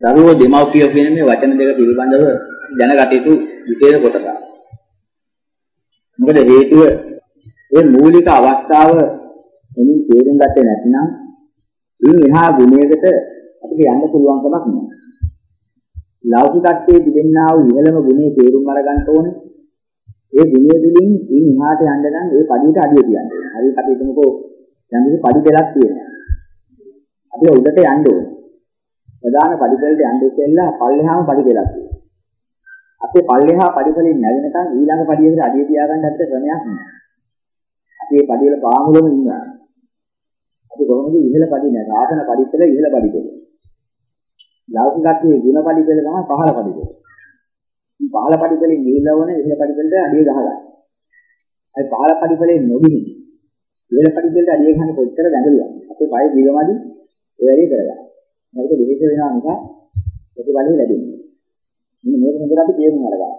දරුවෝ දෙමව්පියෝ කියන මේ වචන දෙක පිළිබඳව දැනගත යුතු විශේෂ කොටසක්. මොකද හේතුව මේ මූලික අවස්ථාව එනින් තේරුම් ගත්තේ නැත්නම් ඉන් එහා ගුණයකට අපිට යන්න පුළුවන් කමක් නෑ. ලෞකිකත්වයේ තිබෙනා වූ ඉහළම ගුණයේ තේරුම් අරගන්න ඕනේ. ඒ ගුණය තුළින් ඉන් එහාට යන්න නම් ඒ පඩියට අඩිය තියන්න ඕනේ. හරියට අපි හිතමුකෝ දැන් මේ පඩි දෙකක් තියෙනවා. අපි උඩට යන්න ඕනේ. ප්‍රධාන පඩිවලට යන්න ඉස්සෙල්ලා පල්ලෙහාම පඩි දෙකක් තියෙනවා. අපේ පල්ලෙහා පඩිවලින් නැගෙනකන් ඊළඟ පඩියකට අඩිය තියාගන්න අපිට ක්‍රමයක් නෑ. අපි මේ පඩිවල පාමුලම ඉන්නවා. අපි කොහොමද ඉහළ පඩි නෑ. ආසන පඩිවල ඉහළ පඩිවල. ලෞකිකත්වයේ ගුණ පඩිවල තමයි පහළ පඩිවල. මේ පහළ පඩිවලින් ගිහිල්ලා ඉහළ පඩිවලට අඩිය ගහගන්න. ඒ පහළ පඩිවලේ නොගිහින් ඉහළ පඩිවලට අඩිය ගන්න කොච්චර දැඟලුවා. අපේ පය දිගමදි ඒ වැඩේ කරගන්න. මේක දෙහිස වෙනවා නිසා ප්‍රතිඵලෙ ලැබෙන්නේ. මෙන්න මේක හොඳට අපි තේරුම් අරගන්න.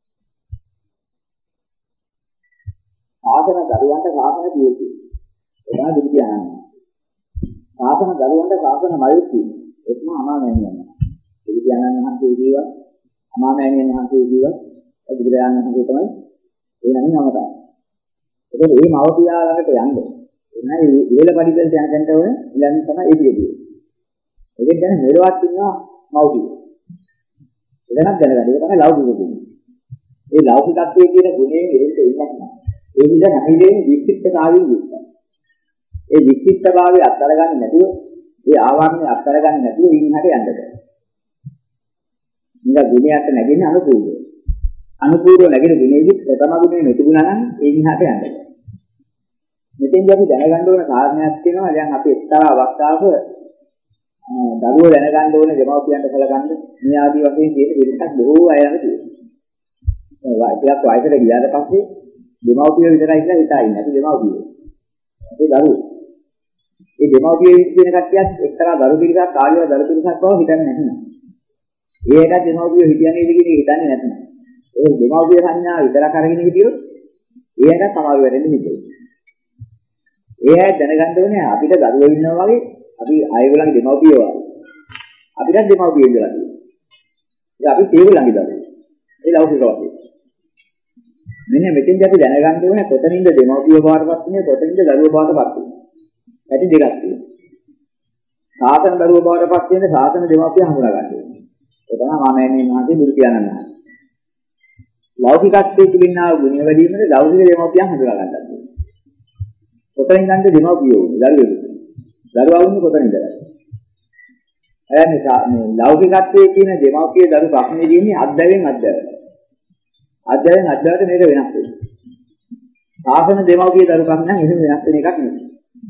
ආසන දරුවන්ට සාසන කියෙන්නේ. ඒක තමයි දුක කියන්නේ. ආසන දරුවන්ට සාසන මල් කියන්නේ. ඒක තමයි අමාමෑණියන්. දුක කියනන් මහන්සිය කියවා අමාමෑණියන් මහන්සිය කියවා බුදුරජාණන් වහන්සේ තමයි ඒ නමින් නම තමයි. ඒකෝ මේ මව්පියා ළඟට යන්න. එනයි ඉහළ පරිපෙලට යන කෙනට ඕනේ ඊළඟ තමයි ඒ පිළිදී. ඒකෙන් දැන මෙලවත් ඉන්නවා මව්පිය. එදනක් දැනගන්න. ඒක තමයි ලෞකික ගුණය. ඒ ලෞකිකත්වයේ කියන ගුණයෙන් එරෙන්න ඉන්නක් නෑ. ඒ විදිහ හැමදේම විචිත්තතාවයෙන් යුක්තයි. ඒ විචිත්තභාවය අත්හැරගන්නේ නැතුව, ඒ ආවරණය අත්හැරගන්නේ නැතුව ඉන්නහට යන්න බෑ. නිකන් ගුණයට නැගෙන්නේ අනුකූලව. අනුකූලව නැගෙන ගුණෙදි ප්‍රථම ගුණය නොතිබුණා නම් ඒ ඉන්නහට යන්න බෑ. මෙතෙන්දී අපි දැනගන්න ඕන කාරණයක් තියෙනවා. දැන් අපි එක්තරා අවස්ථාවක දරුවෝ දැනගන්න ඕනේ දෙමව්පියන්ට සැලකන්න මේ ආදී වශයෙන් තියෙන පිළිසක් බොහෝ අය ළඟ තියෙනවා. ටිකක් වයසට ගියාට පස්සේ දෙමව්පියෝ විතරයි කියලා හිතා ඉන්නේ. අපි දෙමව්පියෝ. ඒ දරුවෝ. ඒ දෙමව්පියෝ කියන කට්ටියත් එක්තරා දරු පිළිසක් කාර්යව දරු පිළිසක් බව හිතන්නේ නැහැ. ඒකට දෙමව්පියෝ හිතන්නේ නේද කියන එක හිතන්නේ නැත්නම්. ඒ දෙමව්පිය සංඥා විතරක් අරගෙන හිටියොත් ඒකට සමාව වෙරෙන්නේ හිතේ. ඒ අය දැනගන්න ඕනේ අපිට දරුවෝ ඉන්නවා වගේ අපි අයගොල්ලන්ගේ දෙමව්පියෝ වගේ. අපිටත් දෙමව්පියෝ ඉඳලා තියෙනවා. ඒ අපි ඒගොල්ලන්ගේ දරුවෝ. ඒ ලෞකික වශයෙන්. මෙන්න මෙතෙන්දී අපි දැනගන්න ඕනේ කොතනින්ද දෙමව්පියෝ බාටපත් වෙන්නේ කොතනින්ද දරුවෝ බාටපත් වෙන්නේ. ඇටි දෙකක් තියෙනවා. සාසන දරුවෝ බාටපත් වෙන්නේ සාසන දෙමව්පියෝ හඳුනා ගන්න ඕනේ. ඒ තමයි මාමෑණියන් වහන්සේ බුදු පියාණන් වහන්සේ. ලෞකිකත්වයේ තිබෙනා ගුණ වැඩිමනේ ලෞකික දෙමව්පියන් හඳුනා ගන්නත් ඕනේ. කොතනින්ද දෙමව්පියෝ දරුවෝ. දරුවා වුණේ කොතනින්ද? මේ ලෞකිකත්වයේ කියන දෙමව්පිය දරු ප්‍රශ්නේ තියෙන්නේ අද්දවෙන් අද්දවට. අද්දවෙන් අද්දවට මේක වෙනස් වෙනවා. සාසන දෙමව්පිය දරු ප්‍රශ්න නම් එහෙම වෙනස් වෙන එකක් නෙමෙයි.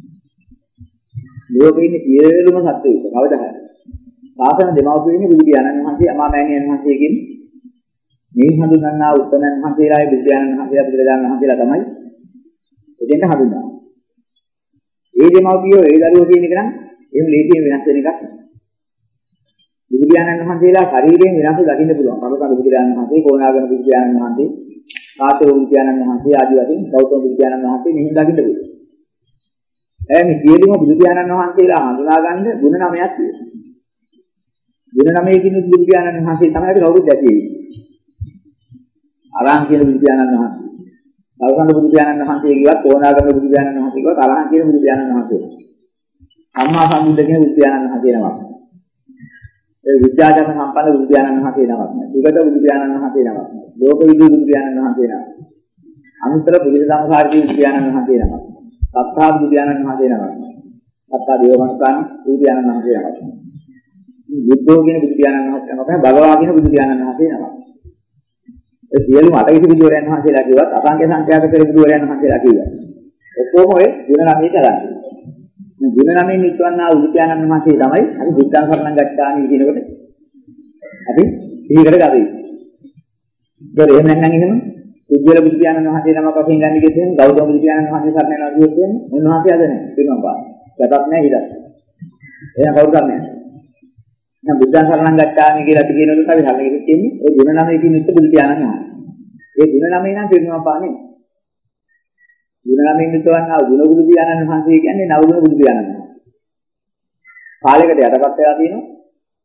ලෝකේ ඉන්න සියලුම සත්ත්වයෝ කවදා හරි සාසන දෙමව්පිය ඉන්නේ බුදු පියාණන් වහන්සේ අමාමෑණියන් වහන්සේ කියන මේ හඳුන්වන්නා උත්තමයන් වහන්සේලායි බුදු පියාණන් වහන්සේලා බුදුරජාණන් වහන්සේලා තමයි එදෙන්න හඳුන්වන්නේ. ඒ දෙමව්පියෝ ඒ දරුවෝ කියන එක නම් එහෙම ලේසියෙන් වෙනස් වෙන එකක් නෙවෙයි. බුදු පියාණන් වහන්සේලා ශරීරයෙන් වෙනස් දකින්න පුළුවන්. කරුණාකර බුදු පියාණන් වහන්සේ, කොණාගම බුදු පියාණන් වහන්සේ, කාශ්‍යප බුදු පියාණන් වහන්සේ ආදී වශයෙන් ගෞතම බුදු පියාණන් වහන්සේ මෙහෙම දකින්න පුළුවන්. මේ සියලුම බුදු පියාණන් වහන්සේලා හඳුනා ගන්න ගුණ නමයක් තියෙනවා. ගුණ නමයකින් බුදු පියාණන් වහන්සේ තමයි අපි කවුරුත් දැකෙන්නේ. අරහන් කියන බුදු පියාණන් වහන්සේ. අවසන් බුදු පියාණන් වහන්සේ කිව්වත් කොණාගම බුදු පියාණන් වහන්සේ කිව්වත් අරහන් කියන බුදු පියාණන් වහන්සේ. සම්මා සම්බුද්ධ කියන බුදු පියාණන් වහන්සේ නමක්. ඒ විද්‍යාචර්ය සම්පන්න බුදු පියාණන් වහන්සේ නමක්. සුගත බුදු පියාණන් වහන්සේ නමක්. ලෝක විදු බුදු පියාණන් වහන්සේ නමක්. අනුත්තර පුරිස සම්සාරී බුදු පියාණන් වහන්සේ නමක්. සත්තා බුදු පියාණන් වහන්සේ නමක්. සත්තා දේවමනස්කාන බුදු පියාණන් වහන්සේ නමක්. බුද්ධෝ කියන බුදු පියාණන් වහන්සේ නමක්. භගවා කියන බුදු පියාණන් වහන්සේ නමක්. ඒ සියලුම අටවිසි බුදුරයන් වහන්සේලා කිව්වත් අසංඛ්‍ය සංඛ්‍යාත කර බුදුරයන් වහන්සේලා කිව්වා. ඔක්කොම ඔය ගුණ නමේ කරන්නේ. මේ ගුණ නමෙන් නිත්වන්නා බුදු පියාණන් වහන්සේ තමයි අපි බුද්ධං සරණං ගච්ඡාමි කියනකොට අපි දීකට ගාවේ. ඒක එහෙම නැත්නම් එහෙම උද්දේල බුදු පියාණන් වහන්සේ නමක් වශයෙන් ගන්න කිව්වෙන් ගෞතම බුදු පියාණන් වහන්සේ සරණ යනවා කිව්වෙන් උන්වහන්සේ අද නැහැ. වෙනවා බා. සතක් නැහැ ඉතින්. එහෙනම් කවුරුද නැහැ. දැන් බුද්ධං සරණං ගච්ඡාමි කියලා අපි කියනකොට අපි හරියට කියන්නේ ඔය ගුණ නමයකින් නිත්‍ය බුදු පියාණන් වහන්සේ. ඒ ගුණ නමේ නම් පිරිනවම් පාන්නේ. ගුණ නමෙන් නිතවන්නා ගුණ බුදු පියාණන් වහන්සේ කියන්නේ නවගුණ බුදු පියාණන් වහන්සේ. කාලයකට යටපත් වෙලා තියෙනවා.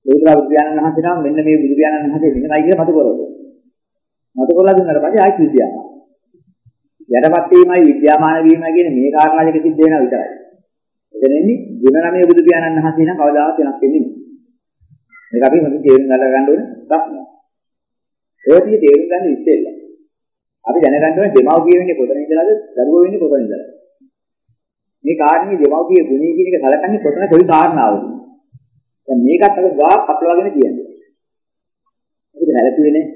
ලෝතර බුදු පියාණන් වහන්සේ නම් මෙන්න මේ බුදු පියාණන් වහන්සේ මෙන්නයි කියලා මතු කරවලු. මතු කරලා දුන්නාට පස්සේ ආයි විද්‍යාව. යටපත් වීමයි විද්‍යාමාන වීමයි කියන මේ කාරණා දෙක සිද්ධ වෙනවා විතරයි. එතන එන්නේ ගුණ නමයේ බුදු පියාණන් වහන්සේ නම් කවදාවත් වෙනස් වෙන්නේ නැහැ. මේක අපි මොකද තේරුම් ගන්න ඕනේ ප්‍රශ්නයක්. ඒකේ තේරුම් ගන්න ඉස්සෙල්ල. අපි දැනගන්න ඕනේ දෙමව්පිය වෙන්නේ කොතන ඉඳලාද දරුවෝ වෙන්නේ කොතන ඉඳලාද. මේ කාරණේ දෙමව්පිය ගුණී කියන එක සලකන්නේ කොතන කොයි කාරණාවද. දැන් මේකත් අර ගා පටලවාගෙන කියන්නේ. ඒක නැලතුවේ නේ.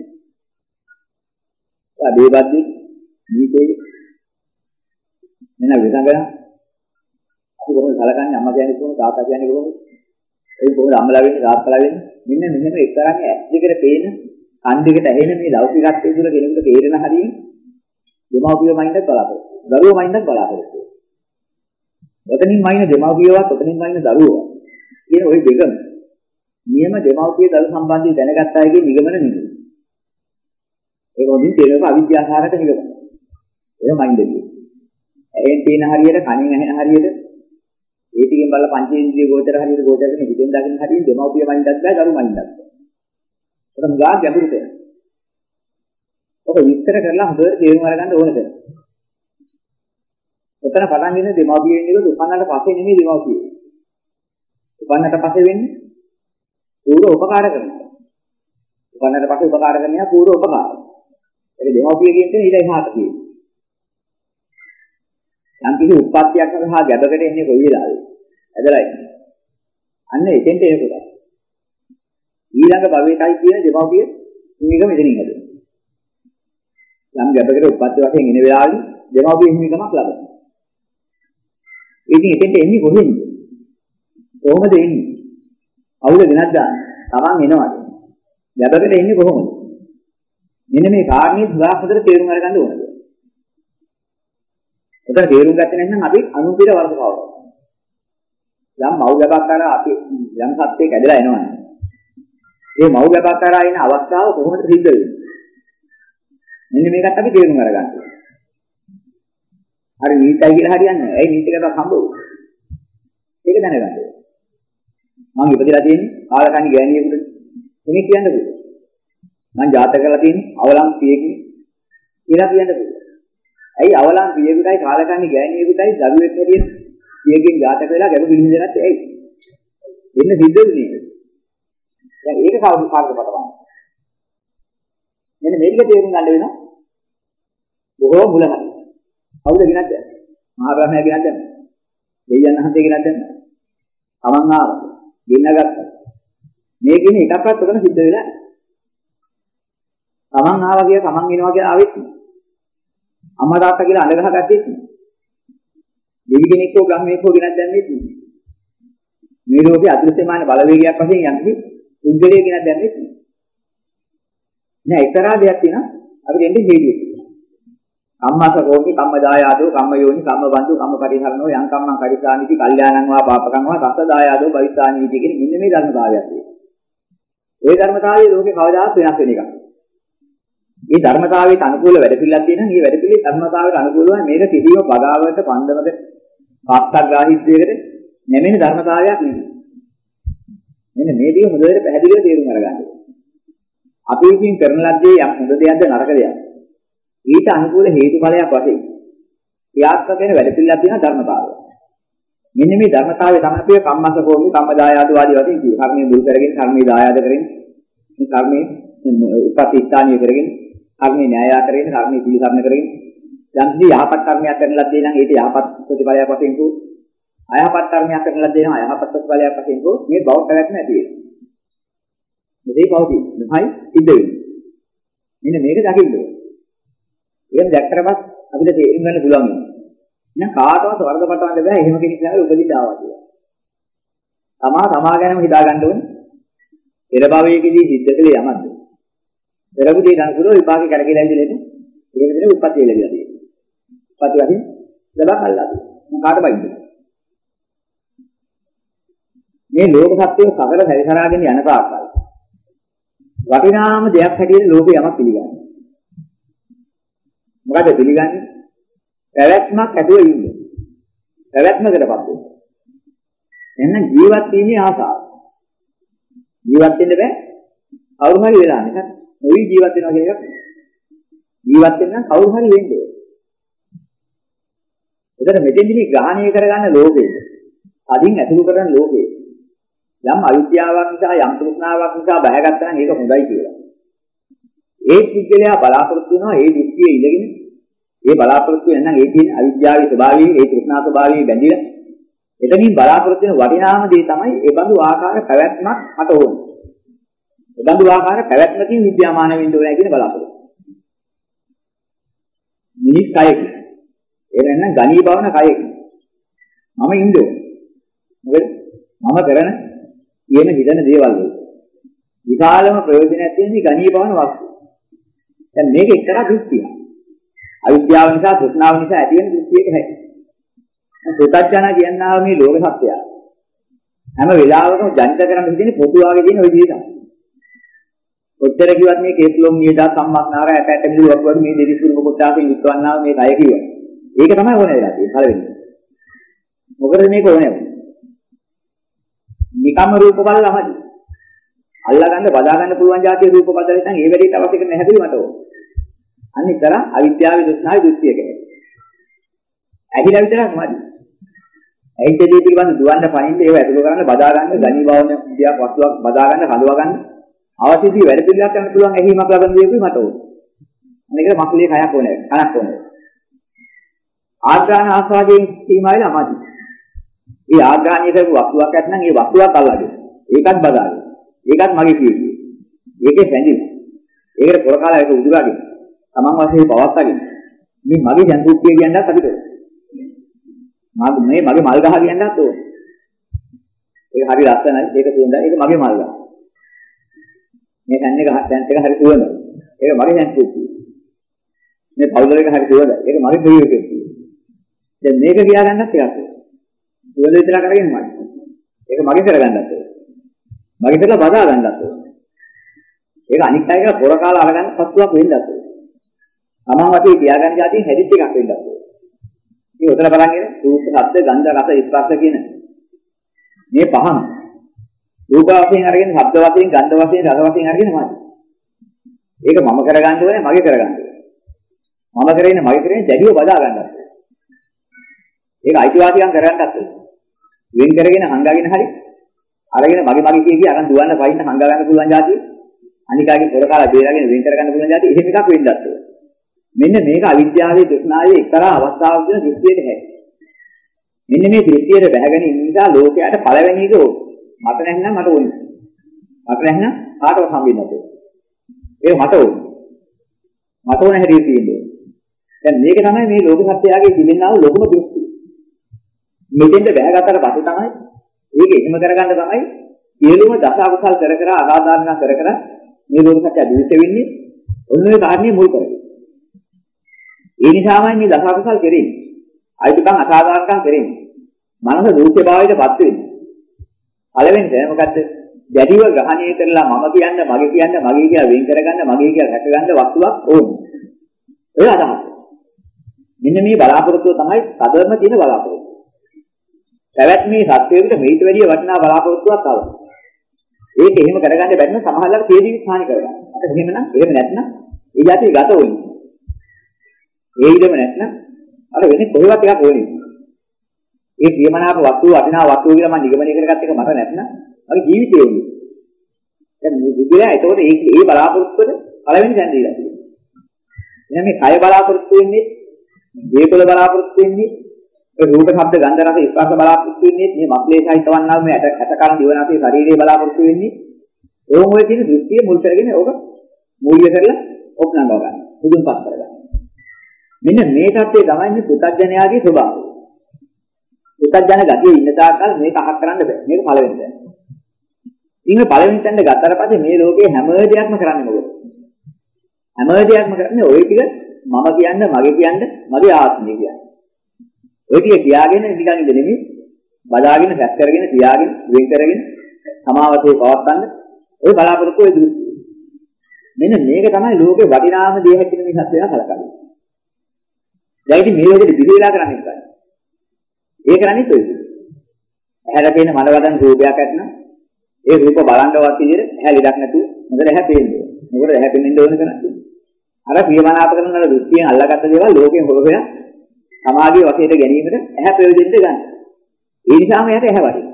බේබද්දි නීතේ මෙන්න විසංගන අපි කොහොමද සලකන්නේ අම්මා කියන්නේ කොහොමද තාත්තා කියන්නේ කොහොමද ඒ කොහොමද අම්මලා වෙන්නේ තාත්තලා වෙන්නේ මෙන්න මෙහෙම එක්තරාගේ ඇස් දෙකට පේන කන් දෙකට ඇහෙන මේ ලෞකිකත්වයේ තුල කෙනෙකුට තේරෙන හරිය දෙමව්පිය මයින්ඩක් බලාපොරොත්තු දරුවෝ මයින්ඩක් බලාපොරොත්තු ඔතනින් මයින් දෙමව්පියවත් ඔතනින් මයින් දරුවෝ කියන ওই දෙකම නියම දෙමව්පිය දරු සම්බන්ධය දැනගත්ත අයගේ නිගමන නෙමෙයි ඒක හොඳින් තේරෙනවා අවිද්‍යාකාරක නිගමන ඒක මයින්ඩ් එකේ ඇහෙන් තියෙන හරියට කනින් ඇහෙන හරියට ඒ ටිකෙන් බලලා පංචේන්ද්‍රිය ගෝචර හරියට ගෝචර කරන හිතෙන් දකින්න හරියට දෙමව්පිය මයින්ඩක් ගා දරු මයින්ඩක් ඒක මුගා ගැඹුරු දෙයක් ඔක විස්තර කරලා හොඳට තේරුම් අරගන්න ඕනද ඔතන පටන් ගන්න දෙමව්පිය වෙන්නේ උපන්නට පස්සේ නෙමෙයි දෙමව්පිය උපන්නට පස්සේ වෙන්නේ පූර්ව උපකාර කරනවා උපන්නට පස්සේ උපකාර කරනවා පූර්ව උපකාර ඒක දෙමව්පිය කියන්නේ ඊට එහාට කියන්නේ යම් කිසි උත්පත්තියක් සඳහා ගැබකට එන්නේ කොයි වෙලාවෙද? ඇදලා ඉන්නේ. අන්න එතෙන්ට එනකොට. ඊළඟ භවයටයි කියන දෙමව්පිය මේක මෙතනින් හදනවා. යම් ගැබකට උත්පත්ති වශයෙන් එන වෙලාවෙදි දෙමව්පිය හිමිකමක් ලබනවා. ඉතින් එතෙන්ට එන්නේ කොහෙන්ද? කොහොමද එන්නේ? අවුල ගෙනත් දාන්න. Taman එනවාද? ගැබකට එන්නේ කොහොමද? මෙන්න මේ කාරණේ සුදා හොඳට තේරුම් අරගන්න ඕනද? උදේ තේරුම් ගත්තේ නැත්නම් අපි අනුපිර වර්ධ පවරනවා. යම් මව් ගැබක් කරා අපි යම් සත්‍යයක් ඇදලා එනවනේ. මේ මව් ගැබක් කරා එන අවස්ථාව කොහොමද සිද්ධ වෙන්නේ? මෙන්න මේකත් අපි තේරුම් අරගන්න ඕනේ. හරි නීතයි කියලා හරියන්නේ නැහැ. ඒ නීතිකට හම්බ වුණා. ඒක දැනගන්න ඕනේ. මම ඉපදලා තියෙන්නේ කාලකන්ණි ගෑණියෙකුට. කෙනෙක් කියන්න පුළුවන්. මම ජාතක කරලා තියෙන්නේ අවලම් පියෙකි කියලා කියන්න පුළුවන්. ඇයි අවලම් පියෙකුටයි කාලකන්ණි ගෑණියෙකුටයි දරුවෙක් හැටියට පියකින් ජාතක වෙලා ගැඹුරු පිළිඳ නැත්තේ ඇයි? එන්න සිද්ධ වෙන්නේ. දැන් ඒක කවුරු කාර්යකට බලන්න. මෙන්න මේක තේරුම් ගන්න වෙනවා. බොහෝ මුලහරි. කවුද ගෙනත් දැන්? මහා බ්‍රහ්මයා ගෙනත් දැන්. දෙවියන් වහන්සේ ගෙනත් දැන්. තමන් ආවා. ගෙන්නගත්තා. මේ කියන එකක්වත් උතන සිද්ධ වෙලා නැහැ. තමන් ආවා කියලා තමන් එනවා කියලා ආවෙත් නෑ. අම්මා තාත්තා කියලා අඬ ගහගත්තෙත් නෑ. දෙවි කෙනෙක් හෝ බ්‍රහ්මයෙක් හෝ ගෙනත් දැම්මෙත් නෑ. මේ ලෝකේ අදෘශ්‍යමාන බලවේගයක් වශයෙන් යම්කි උද්දලයේ ගෙනත් දැම්මෙත් නෑ. නෑ එක්තරා දෙයක් තියෙනවා අපිට එන්නේ හේතුවක්. කම්මස රෝගී කම්ම දායාදෝ කම්ම යෝනි කම්ම බන්දු කම්ම පරිහරණෝ යං කම්මං කරිසානිති කල්යාණං වා පාපකං වා සත්ත දායාදෝ භවිස්සානිති කියන මෙන්න මේ ධර්මතාවයක් තියෙනවා. ওই ධර්මතාවයේ ලෝකේ කවදාවත් වෙනස් වෙන එකක්. මේ ධර්මතාවයට අනුකූල වැඩපිළිවෙලක් තියෙනවා. මේ වැඩපිළිවෙල ධර්මතාවයට අනුකූලව මේක කිසිම බදාවට පන්දමක පාස්තරගාහිත්වයකට නැමෙන ධර්මතාවයක් නෙමෙයි. මෙන්න මේ ටික හොඳට පැහැදිලිව තේරුම් අරගන්න. අපි විසින් කරන ලද්දේ යම් හොඳ දෙයක්ද නරක දෙයක්ද? ඊට අනුකූල හේතුඵලයක් වශයෙන් ක්‍රියාත්මක වෙන වැඩපිළිවෙලක් තියෙන ධර්මතාවය. මෙන්න මේ ධර්මතාවය තමයි අපි කම්මස භූමි කම්මදායාද වාදී වශයෙන් කියනවා. කර්මයේ මුල් කරගෙන කර්මයේ දායාද කරගෙන මේ කර්මයේ උපතිස්ථානීය කරගෙන කර්මයේ න්‍යාය කරගෙන කර්මයේ පිළිසරණ කරගෙන යම් කිසි යහපත් කර්මයක් කරනලා දෙන නම් ඒක යහපත් ප්‍රතිඵලයක් වශයෙන් කෝ අයහපත් කර්මයක් කරනලා දෙන අයහපත් ප්‍රතිඵලයක් වශයෙන් කෝ මේ බෞද්ධයක් නැති වෙනවා. මේ බෞද්ධයි නහයි ඉඳ වෙන්නේ. මෙන්න මේක දකින්න ඕනේ. ඒක දැක්කරපත් අපිට තේරුම් ගන්න පුළුවන් වෙනවා. එහෙනම් කාටවත් වර්ධ පටවන්න බෑ එහෙම කෙනෙක් නැහැ උපදින්න ආවා කියලා. තමා ගැනම හිතා ගන්න ඕනේ. පෙර භවයේදී සිද්ධ කළේ යමක්ද? පෙරබුදී දන්සුරෝ විපාකේ කරගෙන ඇවිල්ලා ඉන්නේ. ඒක විදිහට උපත් වේලවිලා තියෙනවා. උපත් වශයෙන් ලබා කල්ලා තියෙනවා. කාට බයින්ද? මේ ලෝක සත්‍යය සතර සැරිසරාගෙන යන පාසල්. වටිනාම දෙයක් හැටියට ලෝකේ යමක් පිළිගන්නවා. මොකද පිළිගන්නේ? පැවැත්මක් ඇතුළේ ඉන්නේ. පැවැත්මකටපත් වෙනවා. එන්න ජීවත් වීමේ ආසාව. ජීවත් වෙන්න බෑ. කවුරු හරි වෙලා නැහැ. මොයි ජීවත් වෙනවා කියන එක. ජීවත් වෙන්න කවුරු හරි වෙන්නේ. එතන මෙතෙන්දී ග්‍රහණය කරගන්න ලෝකේ. අදින් ඇතුළු කරන ලෝකේ. යම් අවිද්‍යාවක් නිසා යම් තෘෂ්ණාවක් නිසා බැහැගත්තා නම් ඒක හොඳයි කියලා. ඒ පුද්ගලයා බලාපොරොත්තු වෙනවා ඒ දෘෂ්ටියේ ඉඳගෙන ඒ බලාපොරොත්තු වෙන නම් ඒ තියෙන අවිද්‍යාවේ ස්වභාවය ඒ තෘෂ්ණා ස්වභාවය බැඳිලා එතනින් බලාපොරොත්තු වෙන වටිනාම දේ තමයි ඒ බඳු ආකාර පැවැත්මක් අත ඕනේ. ඒ බඳු ආකාර පැවැත්මකින් විද්‍යාමාන වෙන්න ඕනේ කියන බලාපොරොත්තු. මිනිස් කයක ඒ වෙනනම් ගණී භවන කයක මම ඉන්නේ. මොකද මම කරන කියන හිතන දේවල් වල විශාලම ප්‍රයෝජනයක් තියෙන්නේ ගණී භවන වස්තු. දැන් මේක එක්තරා දෘෂ්ටියක්. අවිද්‍යාව නිසා තෘෂ්ණාව නිසා ඇති වෙන දෘෂ්ටියක නැහැ. සෝතඥා කියනවා මේ ලෝක සත්‍යය. හැම වෙලාවකම ජනිත කරන්න හිතෙන්නේ පොතු වාගේ තියෙන ওই විදිහ තමයි. කොච්චර කිව්වත් මේ කේතුලොම් නියදා සම්මස්නාර ඇට මිදුවක් වගේ මේ දෙවිසුරුම කොටාසින් විශ්වන්නාව මේ කය කිව්වා. ඒක තමයි ඕනේ වෙලා තියෙන්නේ පළවෙනි. මොකද මේක ඕනේ. නිකම්ම රූප බලලාමදි. අල්ලා ගන්න බදා ගන්න පුළුවන් જાතිය රූප බදලා ඉතින් ඒ වැඩේට අවශ්‍ය කරන හැදුවේ මට ඕන. අනිතර අවිද්‍යාවේ දුස්නායි දෘෂ්ටියක. ඇහිලා විතරක් මදි. ඇහිච්චදී පිළිබඳ දුවන්න පනින්න ඒව ඇතුළු කරන්න බදා ගන්න ගණී භවන විද්‍යාවක් වස්තුවක් බදා ගන්න හඳවා ගන්න අවශ්‍යදී වැඩ පිළිවෙලක් කරන්න පුළුවන් ඇහිීමක් ලබන දෙයකුයි මට ඕන. අනිකට මක්ලියේ කයක් ඕනේ. කනක් ඕනේ. ආග්‍රහණ ආස්වාදයෙන් සීමා වෙලා අමාරුයි. ඒ ආග්‍රහණය කරපු වස්තුවක් ඇත්නම් ඒ වස්තුවක් අල්ලගෙන ඒකත් බදාගෙන ඒකත් මගේ කියන්නේ. ඒකේ බැඳිලා. ඒකට පොරකාලා ඒක උදුරාගෙන තමන් වශයෙන් පවත්වාගෙන මේ මගේ ජන්තුත්‍ය කියන්නත් අපිට මේ මගේ මල් ගහ කියන්නත් ඕනේ. ඒක හරි ලස්සනයි. ඒක සුවඳයි. ඒක මගේ මල් ගහ. මේ කන්නේ ගහ දැන් එක හරි සුවඳයි. ඒක මගේ ජන්තුත්‍ය. මේ පවුලර එක හරි සුවඳයි. ඒක මගේ ප්‍රියකේ. දැන් මේක කියා ගන්නත් එකක්. සුවඳ විතර කරගෙන මයි. ඒක මගේ කරගන්නත් ඕනේ. මගේ කරලා බදා ගන්නත් ඕනේ. ඒක අනිත් අය කියලා පොර කාලා අරගන්න පස්සුවක් වෙන්නත් ඕනේ. තමන් වටේ තියාගන්න જાතිය හැදිච්ච එකක් වෙන්නත් ඕනේ. මේ උතර බලන්නේ රූප, ශබ්ද, ගන්ධ, රස, ස්පර්ශ කියන මේ පහම රූප වශයෙන් අරගෙන, ශබ්ද වශයෙන්, ගන්ධ වශයෙන්, රස වශයෙන් අරගෙන මායි. ඒක මම කරගන්න ඕනේ, මගේ කරගන්න ඕනේ. මම කරේනේ, මගේ කරේනේ දැඩිව බදා ගන්නත් ඕනේ. ඒක අයිතිවාසිකම් කරගන්නත් ඕනේ. වෙන් කරගෙන හංගාගෙන හරි අරගෙන මගේ කිය අරන් දුවන්න පයින්න හංගා ගන්න පුළුවන් જાතිය. අනිකාගේ පොර කාලා බේරගෙන වෙන් කරගන්න පුළුවන් જાතිය. එහෙම එකක් වෙන්නත් ඕනේ. මෙන්න මේක අවිද්‍යාවේ තෘෂ්ණාවේ එක්තරා අවස්ථාවක් වෙන දෘෂ්ටියට හැයි. මෙන්න මේ දෘෂ්ටියට බැහැගෙන ඉන්න නිසා ලෝකයට පළවෙනි එක මට නැත්නම් මට ඕනේ. මට නැත්නම් කාටවත් හම්බෙන්නේ නැතේ. ඒක මට ඕනේ. මට ඕන හැටි තියෙන්නේ. දැන් මේක තමයි මේ ලෝක සත්‍යයගේ තිබෙනා වූ ලොකුම දෘෂ්ටිය. මෙතෙන්ට බැහැගත්තට පස්සේ තමයි ඒක එහෙම කරගන්න තමයි සියලුම දස අකුසල් කර කර අසාධාරණ කර කර මේ ලෝක සත්‍ය දිවිච්ච වෙන්නේ. ඔන්න ඔය කාරණේ මුල් කරගෙන. ඒ නිසාමයි මේ දස අකුසල් කෙරෙන්නේ. අයිතිකම් අසාධාරණකම් කෙරෙන්නේ. මනස දූෂ්‍ය භාවයටපත් වෙන්නේ. පළවෙනි දේ මොකද්ද? දැඩිව ග්‍රහණය කරලා මම කියන්නේ මගේ කියන්නේ මගේ කියලා වෙන් කරගන්න මගේ කියලා රැකගන්න වස්තුවක් ඕනේ. ඒ අදහස. මෙන්න මේ බලාපොරොත්තුව තමයි සදර්ම තියෙන බලාපොරොත්තුව. පැවැත්මේ සත්‍යයකට මේිට වැඩිය වටිනා බලාපොරොත්තුවක් ආවා. ඒක එහෙම කරගන්න බැරි නම් සමහරවිට තේදීවි හානි කරගන්න. අත එහෙමනම් එහෙම නැත්නම් ඒ જાතිය ගත වෙන්නේ. ඒ ඉදම නැත්නම් අර වෙන්නේ කොහෙවත් එකක් ඕනේ. ඒ ප්‍රියමනාප වස්තුව වටිනා වස්තුව කියලා මම නිගමනය කරගත්ත එක මට නැත්නම් මගේ ජීවිතේ උනේ. දැන් මේ විදිහට ඒතකොට ඒ බලාපොරොත්තුවද පළවෙනි තැන දීලා තියෙනවා. එහෙනම් මේ කය බලාපොරොත්තු වෙන්නේ, දේපල බලාපොරොත්තු වෙන්නේ, ඒ රූප, ශබ්ද, ගන්ධ, රස, ස්පර්ශ බලාපොරොත්තු වෙන්නේ, මේ මස්ලේ සහිතවන්නා මේ ඇට කන දිවනාසේ ශරීරයේ බලාපොරොත්තු වෙන්නේ. ඕම ඔය තියෙන දෘෂ්ටිය මුල් කරගෙන ඕක මූල්‍ය කරලා ඔක්නංගව ගන්න. මුදුන්පත් කරගන්න. මෙන්න මේ தත්ත්වය තමයි මේ පුතග්ජනයාගේ ස්වභාවය. පුතග්ජන ගතිය ඉන්න තාක්කල් මේක අහක් කරන්න බෑ. මේක පළවෙනි තැන. ඉතින් පළවෙනි තැනට ගත්තට පස්සේ මේ ලෝකේ හැම දෙයක්ම කරන්නේ මොකද? හැම දෙයක්ම කරන්නේ ওই ටික මම කියන්නේ, මගේ කියන්නේ, මගේ ආත්මය කියන්නේ. ওই ටික කියාගෙන නිකන් ඉඳ නෙමෙයි, බදාගෙන, සැත් කරගෙන, තියාගෙන, වෙන් කරගෙන, සමාවතේ පවත්තන්න ওই බලාපොරොත්තු වෙ දෘෂ්ටිය. මෙන්න මේක තමයි ලෝකේ වටිනාම දේ හැකින මේ සත්‍යය කලකන්නේ. දැන් ඉතින් මේ විදිහට පිළිවිලා කරන්නේ මොකක්ද? ඒ කරන්නේ ඔය විදිහට. ඇහැට පේන මනවදන් රූපයක් ඇත්නම් ඒ රූප බලන්නවත් විදිහට ඇහැ ලෙඩක් නැතුව මොකද ඇහැ පේන්නේ. මොකද ඇහැ පෙන්වෙන්න ඕන කරන්නේ. අර ප්‍රියමනාප කරන අර දෘෂ්ටියෙන් අල්ලාගත්ත දේවල් ලෝකයෙන් හොරගෙන සමාධිය වශයෙන් ගැනීමට ඇහැ ප්‍රයෝජනෙට ගන්න. ඒ නිසාම එයාට ඇහැ වටිනවා.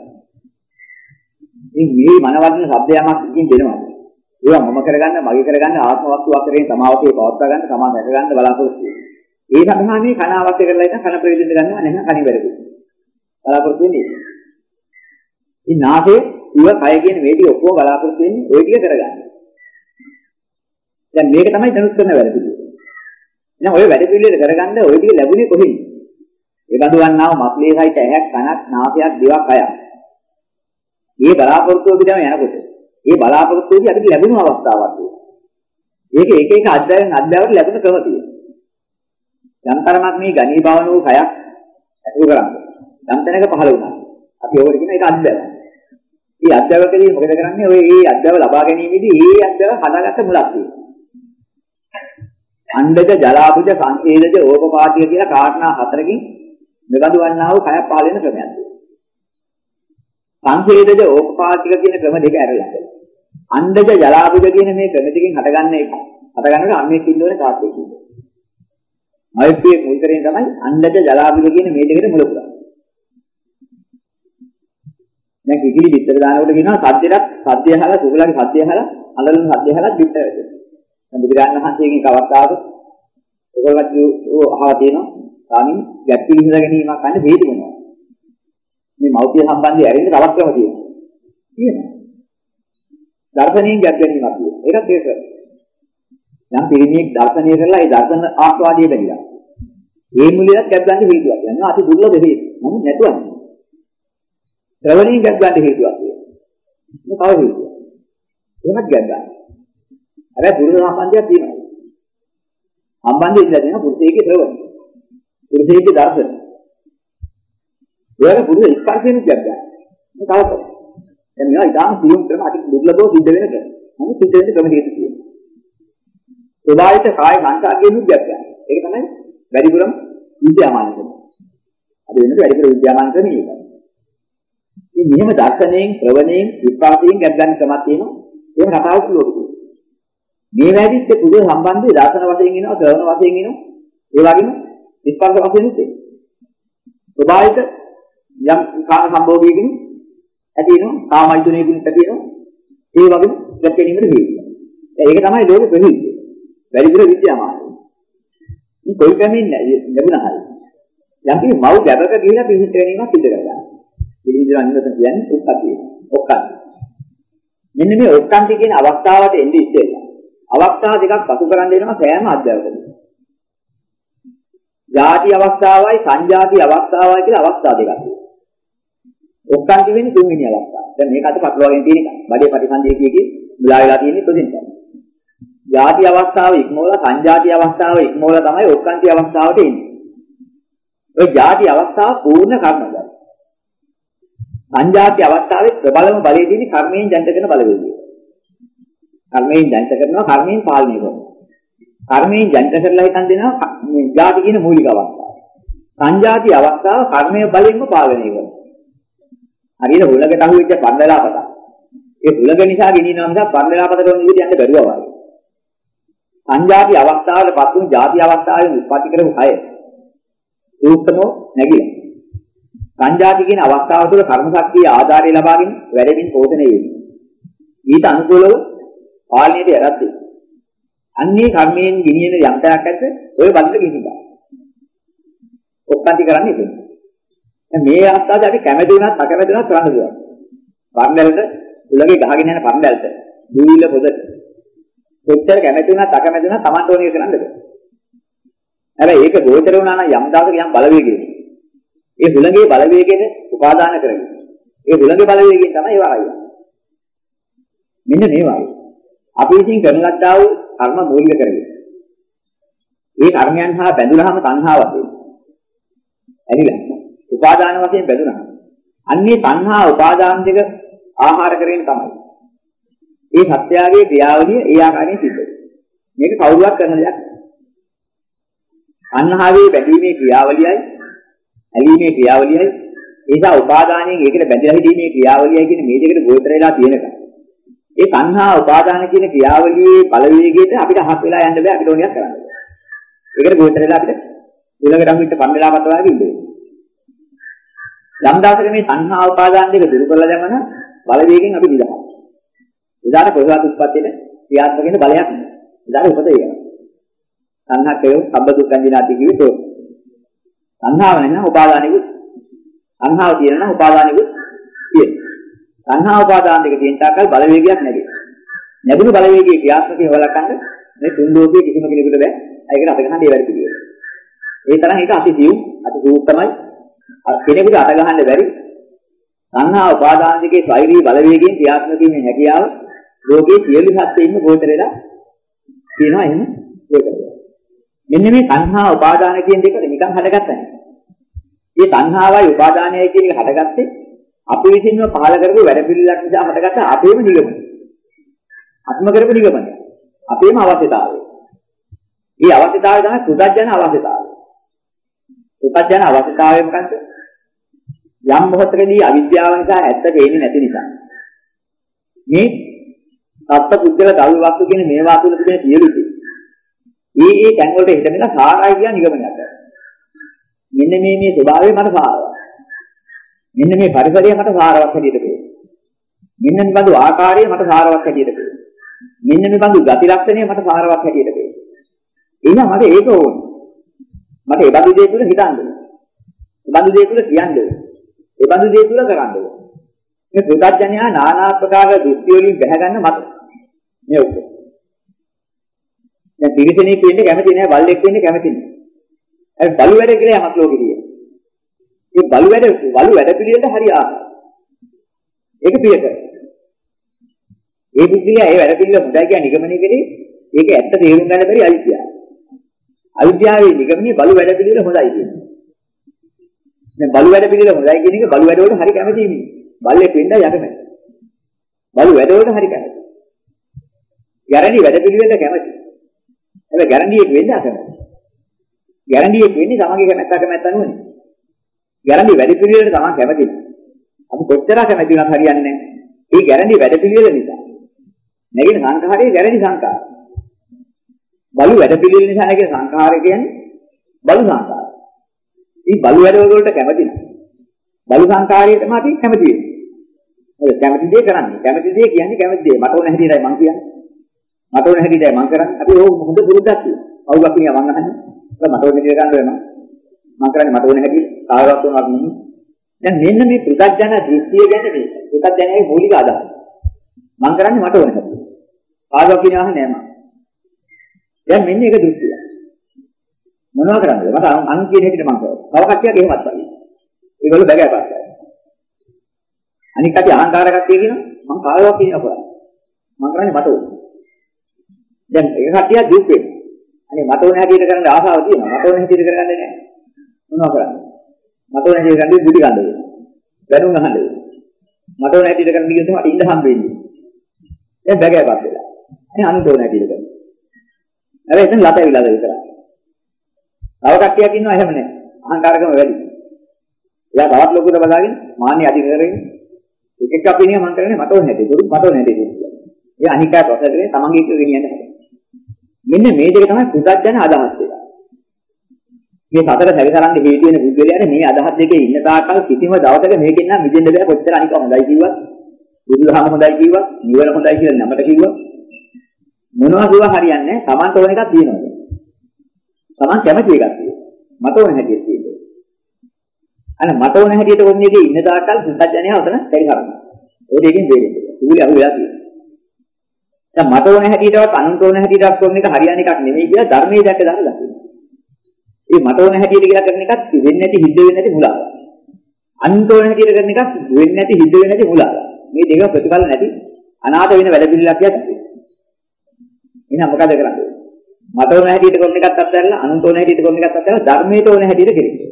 මේ මනවර්ණ શબ્දයමක් ඉකින් දෙනවා. ඒවා මම කරගන්න, මගේ කරගන්න ආත්ම වස්තුවක් කරගෙන සමාවතේ පවත්වා ගන්න, සමාන රැක ගන්න බලාපොරොත්තු වෙනවා. ඒ සඳහා මේ කන අවශ්‍ය කරලා ඉතින් කන ප්‍රයෝජනෙට ගන්නවා නැහැ කණි වැරදි. බලාපොරොත්තු වෙන්නේ. ඉතින් නාසය, ඉව, කය කියන මේ ටික ඔක්කොම බලාපොරොත්තු වෙන්නේ ওই ටික කරගන්න. දැන් මේක තමයි දැනුත් කරන වැඩ පිළිවෙල. එහෙනම් ඔය වැඩ පිළිවෙල කරගන්න ඔය ටික ලැබුණේ කොහෙන්ද? ඒ බඳුවන්නාව මස්ලේ සහිත ඇහැක්, කනක්, නාසයක්, දිවක්, කයක්. මේ බලාපොරොත්තු පිටම යනකොට ඒ බලාපොරොත්තුදී අපිට ලැබුණු අවස්ථාවක් තියෙනවා. ඒක එක එක අධ්‍යයනයට ලැබෙන ක්‍රම තියෙනවා. යන්තරමක් මේ ගණී භවන වූ කයක් අතුරු කරන්නේ. යන්තනක පහළ වුණා. අපි ඕකට කියන එක අධ්‍යයන. මේ අධ්‍යයනකදී මොකද කරන්නේ? ඔය මේ අධ්‍යයන ලබා ගැනීමේදී මේ අධ්‍යයන හදාගත්ත මුලක් තියෙනවා. අණ්ඩජ, ජලාභුජ, සංකේදජ, ඕපපාතිය කියලා කාරණා හතරකින් මෙබඳු වන්නා වූ කයක් පහළ වෙන ක්‍රමයක් තියෙනවා. සංකේදජ, ඕපපාතික කියන ක්‍රම දෙක ඇරලා. අණ්ඩජ, ජලාභුජ කියන මේ ක්‍රම දෙකෙන් හටගන්න එක. හටගන්නකොට අන්නේ කිල්ලෝනේ තාත්තේ කිල්ලෝ. මෛත්‍රියේ මුල් කරගෙන තමයි අණ්ඩජ, ජලාභුජ කියන මේ දෙකට මුල පුරන්නේ. දැන් කිකිලි පිටර දානකොට කියනවා සද්දය අහලා සුගලගේ සද්දය අහලා අඳලන සද්දය අහලා පිටර වෙනවා. දැන් බුදුරජාණන් වහන්සේගෙන් එක අවස්ථාවක ඒගොල්ලෝ අහලා තියෙනවා ස්වාමීන් ගැට් පිළිහිඳ ගැනීමක් ගන්න හේතු වෙනවා. මේ මෞර්තිය සම්බන්ධය ඇරෙන්න තවත් ක්‍රම තියෙනවා. කියනවා. දර්ශනයෙන් ගැට් ගැනීමක් තියෙනවා. ඒකත් ඒක. යම් පිරිමියෙක් දර්ශනය කරලා ඒ දර්ශන ආස්වාදයේ බැඳිලා. ඒ මුලියත් ගැට් ගන්න හේතුවක්. යනවා අති දුර්ලභ දෙයක්. නමුත් නැතුව. ශ්‍රවණයෙන් ගැට් ගන්න හේතුවක් තියෙනවා. මේ තව හේතුවක්. එහෙමත් ගැට් ගන්න. හැබැයි පුරුෂ සම්බන්ධයක් තියෙනවා. සම්බන්ධය ඉඳලා තියෙනවා පුරුෂයෙක්ගේ ශ්‍රවණය. පුරුෂයෙක්ගේ දර්ශන. ඒවල පුරුෂ ස්පර්ශයෙන් ගැට් ගන්න. මේ තව කරා. දැන් මේවා ඉතාම සියුම් කරන අති දුර්ලභව සිද්ධ වෙන ක්‍රම. නමුත් සිද්ධ වෙන ක්‍රම හේතු තියෙනවා. ස්වභාවික කාය සංකාරයෙන් ගැට් ගන්න. ඒක තමයි වැඩිපුරම විද්‍යාමාන ක්‍රම. අද වෙනකොට වැඩිපුර විද්‍යාමාන ක්‍රම මේකයි. මේ නියම දර්ශනයෙන්, ශ්‍රවණයෙන්, විස්පාසයෙන් ගැට් ගන්න ක්‍රමයක් තියෙනවා. ඒක රටාවක් ලෝකෙ. මේ වැඩිච්ච පුදු සම්බන්ධය දර්ශන වශයෙන් එනවා, ශ්‍රවණ වශයෙන් එනවා. ඒ වගේම විස්පාස වශයෙන් තියෙනවා. ස්වභාවික යම් කාම සම්භෝගයකින් ඇති වෙනවා, කාමයිතුණයකින් ඇති වෙනවා. ඒ වගේම ගැට් ගැනීමට හේතුව. ඒක තමයි ලෝකෙ ප්‍රසිද්ධ. වැඩිපුර විද්‍යාමානයි. මේ කොයි ක්‍රමෙන් ලැබුණා හරි. යම් කිසි මව් ගැබක ගිහිලා පිහිට ගැනීමක් සිදු කරගන්නවා. පිළිඳින අනිවත කියන්නේ උක්කතිය. ඔක්කන්ති. මෙන්න මේ ඔක්කන්ති කියන අවස්ථාවට එන්නේ ඉස්සෙල්ලා. අවස්ථා දෙකක් පසු කරන් දෙනවා සෑම අධ්‍යයනයකදී. ಜಾති අවස්ථාවයි සංජාති අවස්ථාවයි කියලා අවස්ථා දෙකක් තියෙනවා. ඔක්කන්ති වෙන්නේ තුන්වෙනි අවස්ථාව. දැන් මේක අත පටලවාගෙන තියෙන එක. බඩේ ප්‍රතිසන්දිය කියකේ මුලා වෙලා තියෙන්නේ කොහෙන්ද? ಜಾති අවස්ථාව ඉක්මවලා සංජාති අවස්ථාව ඉක්මවලා තමයි ඔක්කන්ති අවස්ථාවට එන්නේ. ඔය ಜಾති අවස්ථාව පූර්ණ කර්මජයි. සංජාති අවස්ථාවේ ප්‍රබලම බලයේ තියෙන කර්මයෙන් ජනිත කරන බලවේගය. කර්මයෙන් ජනිත කරනවා කර්මයෙන් පාලනය කරනවා. කර්මයෙන් ජනිත කරලා හිතන් දෙනවා මේ ಜಾති කියන මූලික අවස්ථාව. සංජාති අවස්ථාව කර්මයේ බලයෙන්ම පාලනය කරනවා. හරියට හුලකට අහුවෙච්ච පන්දලාපත. ඒ හුලක නිසා ගෙනිනවා නිසා පන්දලාපතට උන් විදිහට යන්න බැරුවා වගේ. සංජාති අවස්ථාවට පත් වුණු ಜಾති අවස්ථාවෙන් උත්පත්ති කරපු කය රූපනෝ නැගිලා. සංජාති කියන අවස්ථාව තුළ කර්ම ශක්තිය ආධාරය ලබාගෙන වැඩමින් පෝෂණය වෙනවා. ඊට අනුකූලව පාලනයට යටත් වෙනවා. අන්නේ කර්මයෙන් ගෙනියන යන්ත්‍රයක් ඇද්ද ඔය බද්ද ගෙනියනවා. ඔක්කාන්ති කරන්නේ ඒක. දැන් මේ අවස්ථාවේ අපි කැමති වුණත් අකමැති වුණත් කරන්න පුළුවන්. පරණැලට උලගේ ගහගෙන යන පරණැලට දුවිල පොදට කොච්චර කැමති වුණත් අකමැති වුණත් Tamanට ඕනේ කරන්න බෑ. හැබැයි ඒක ගෝචර වුණා නම් යම් දායක යම් බලවේගයකින් ඒ හුලගේ බලවේගයෙන් උපාදාන කරගෙන. ඒ හුලගේ බලවේගයෙන් තමයි ඒවා ආවේ. මෙන්න මේ වගේ. අපි විසින් කරන ලද්දා වූ කර්ම මූලික කරගෙන. ඒ කර්මයන් හා බැඳුනහම සංහාවක් වෙනවා. ඇනිලා. උපාදාන වශයෙන් බැඳුනහම. අන්නේ සංහා උපාදාන දෙක ආහාර කරගෙන තමයි. ඒ සත්‍යයේ ක්‍රියාවලිය ඒ ආකාරයෙන් සිද්ධ වෙනවා. මේක කවුරුවක් කරන දෙයක් නෙවෙයි. අන්හාවේ බැඳීමේ ක්‍රියාවලියයි ඇලීමේ ක්‍රියාවලියයි නිසා උපාදානයෙන් ඒකට බැඳලා හිටීමේ ක්‍රියාවලියයි කියන මේ දෙකට ගෝචර වෙලා තියෙනකම්. ඒ තණ්හා උපාදාන කියන ක්‍රියාවලියේ බලවේගයට අපිට අහක් වෙලා යන්න බෑ අපිට ඕනියක් කරන්න. ඒකට ගෝචර වෙලා අපිට ඊළඟට අපිට පන් වෙලා පතවා ගිහින් යම් දාසක මේ තණ්හා උපාදාන දෙක දුරු කරලා දැමන බලවේගයෙන් අපි නිදහස්. උදාහරණ පොසවත් උත්පත්තියේ ක්‍රියාත්මක වෙන බලයක් නෑ. උදාහරණ උපත ඒක. තණ්හාකය සම්බ දුක්ඛන්දිනාති කිව්වොත් තණ්හාව නැත්නම් උපාදානෙකුත් තණ්හාව තියෙනවා නම් උපාදානෙකුත් තියෙනවා. තණ්හා උපාදාන දෙක තියෙන තාක්කල් බලවේගයක් නැගෙයි. නැගුණු බලවේගයේ ක්‍රියාත්මකව වලකන්න මේ තුන් ලෝකයේ කිසිම කෙනෙකුට බෑ. ඒකට අත ගහන්න ඒ වැඩ පිළිවෙල. ඒ තරම් ඒක අතිසියුම් අතිසූක්ෂමයි. කෙනෙකුට අත ගහන්න බැරි. තණ්හා උපාදාන දෙකේ ස්වෛරී බලවේගයෙන් ක්‍රියාත්මක වීමේ හැකියාව ලෝකයේ සියලු සත්ත්වයින්ම ගෝචරෙලා තියෙනවා එහෙම ඒක. මෙන්න මේ තණ්හා උපාදාන කියන දෙක නිකන් හටගත්තා නේ. මේ තණ්හාවයි උපාදානයයි කියන එක හටගත්තේ අපි විසින්ම පහල කරපු වැඩ පිළිලක් නිසා හටගත්ත අපේම නිගමනය. අත්ම කරපු නිගමනය. අපේම අවශ්‍යතාවය. මේ අවශ්‍යතාවය තමයි පුදජන අවශ්‍යතාවය. පුදජන අවශ්‍යතාවය මොකක්ද? යම් මොහොතකදී අවිද්‍යාව නිසා ඇත්ත දෙන්නේ නැති නිසා. මේ සත්ත්ව පුද්ගල දල් වස්තු කියන මේවා තුළ තිබෙන සියලු දේ. ඒ තැන් වලට හිටගෙන සාරයි කියන නිගමනයක් කරනවා. මෙන්න මේ ස්වභාවය මට සාරවත්. මෙන්න මේ පරිසරය මට සාරවත් හැටියට පේනවා. මෙන්න මේ බඳු ආකාරය මට සාරවත් හැටියට පේනවා. මෙන්න මේ බඳු ගති ලක්ෂණය මට සාරවත් හැටියට පේනවා. එහෙනම් මට ඒක ඕනේ. මට ඒ බඳු දේ තුල හිතන්න ඕනේ. ඒ බඳු දේ තුල කියන්න ඕනේ. ඒ බඳු දේ තුල කරන්න ඕනේ. මේ පුදඥයා নানা ආකාර දෘෂ්ටි වලින් බැහැ ගන්න මත. මේ උත්තර. දැන් පිරිසෙනෙක් වෙන්න කැමති නෑ, බල්ලෙක් වෙන්න කැමති නෑ. ඒ බලු වැඩ කියලා යමක් ලෝකෙ තියෙනවා. ඒ බලු වැඩ පිළිවෙලට හරි ආසයි. ඒක ප්‍රිය කරනවා. ඒ බුද්ධිය ඒ වැඩ පිළිවෙල හොඳයි කියන නිගමනය කරේ ඒක ඇත්ත තේරුම් ගන්න බැරි අවිද්‍යාව. අවිද්‍යාවේ නිගමනයේ බලු වැඩ පිළිවෙල හොඳයි කියන්නේ. දැන් බලු වැඩ පිළිවෙල හොඳයි කියන එක බලු වැඩ වලට හරි කැමතියි මේ. බල්ලෙක් වෙන්න යකමයි. බලු වැඩ වලට හරි කැමති. ගැරන්ටි වැඩ පිළිවෙලට කැමති. හැබැයි ගැරන්ටියෙක් වෙන්න අකමැති. ගැරන්ටියෙක් වෙන්නේ තමන්ගේ කැමැත්ත නෙවෙයි. ගැරන්ටි වැඩ පිළිවෙලට තමන් කැමති නෑ. අපි කොච්චර කැමති වුණත් හරියන්නේ නෑ. ඒ ගැරන්ටි වැඩ පිළිවෙල නිසා. නැගින සංඛාරයේ ගැරන්ටි සංඛාර. බලු වැඩ පිළිවෙල නිසා නැගින සංඛාරය කියන්නේ බලු සංඛාර. මේ බලු වැඩ වලට කැමති නෑ. බලු සංඛාරයේ තමයි අපි කැමති වෙන්නේ. ඔය කැමති දේ කරන්නේ. කැමති දේ කියන්නේ කැමති දේ. මට ඕන හැටියටයි මං කියන්නේ. මට ඕන හැටියටයි මං කරන්නේ. අපි ඕක හොඳ පුරුද්දක් තියෙනවා. කවුරුක් කියනවා මං අහන්නේ. මට ඕන හැටියට ගන්න වෙනවා. මම කරන්නේ මට ඕන හැටියට කායවත් උනක් නෙමෙයි. දැන් මෙන්න මේ පුදජන දෘෂ්ටිය ගැන මේ පුදජනයේ මූලික අදහස. මම කරන්නේ මට ඕන හැටියට. කායවත් කියනවා නෑ මම. දැන් මෙන්න ඒක දෘෂ්ටිය. මොනවා කරන්නද? මට අන් කියන හැටියට මම කරනවා. තව කට්ටියක් එහෙමත් බලයි. ඒගොල්ලෝ බැගෑපත් කරනවා. අනික කට්ටිය අහංකාර කට්ටිය කියනවා මම කායවත් කියනවා. මම කරන්නේ මට ඕන. දැන් ඒක කට්ටියක් දුක් වෙනවා. අනේ මට ඕන හැටියට කරන්න ආසාව තියෙනවා. මට ඕන හැටියට කරගන්නේ නැහැ. මොනවා කරන්නේ? මට ඕන හැටියට කරන්නේ බුද්ධි ගන්න වෙනවා. වැරුම් අහන්න වෙනවා. මට ඕන හැටියට කරන්න ගියොත් මට ඉන්න හම්බ වෙන්නේ. දැන් බැගෑපත් වෙලා. අනේ අනුත් ඕන හැටියට කරනවා. හැබැයි එතන ලතවිලාද විතරයි. තව කට්ටියක් ඉන්නවා එහෙම නැහැ. අහංකාරකම වැඩි. එයා තවත් ලොකුට බලාගෙන මාන්නේ අධි කරගෙන එක අපි නිය මම කරන්නේ මට ඕන හැටියට. මට ඕන හැටියට. ඒ අනිකා ප්‍රසදනේ තමන්ගේ එක ගෙනියන්න හැටි. මෙන්න මේ දෙක තමයි පුදජන අදහස් දෙක. මේ සතර සැරිසරන්න හේතු වෙන බුද්ධලයාට මේ අදහස් දෙකේ ඉන්න තාක්කල් කිසිම දවසක මේකෙන් නම් මිදෙන්න බෑ. කොච්චර අනික හොඳයි කිව්වත්, බුදුදහම හොඳයි කිව්වත්, නිවන හොඳයි කියලා නමට කිව්වත් මොනවා කිව්වා හරියන්නේ නැහැ. Tamanට ඕන එකක් තියෙනවා. Taman කැමති එකක් තියෙනවා. මට ඕන හැටියට තියෙනවා. අනේ මට ඕන හැටියට කොන්නේ එකේ ඉන්න තාක්කල් පුදජනයා උතන සැරිසරනවා. ඔය දෙකෙන් දෙන්නේ. උගුලේ අහු වෙලා තියෙනවා. දැන් මට ඕන හැටියටවත් අනුන්ට ඕන හැටියටවත් කරන එක හරියන්නේ එකක් නෙමෙයි කියලා ධර්මයේ දැක්ක දාලා තියෙනවා. මේ මට ඕන හැටියට කියලා කරන එකත් වෙන්නේ නැති හිද්ද වෙන්නේ නැති මුලාව. අනුන්ට ඕන හැටියට කරන එකත් වෙන්නේ නැති හිද්ද වෙන්නේ නැති මුලාව. මේ දෙක ප්‍රතිඵල නැති අනාථ වෙන වැඩ පිළිලක් කියන්නේ. එහෙනම් මොකද කරන්නේ? මට ඕන හැටියට කරන එකත් අත්හැරලා අනුන්ට ඕන හැටියට කරන එකත් අත්හැරලා ධර්මයට ඕන හැටියට කෙරෙන්නේ.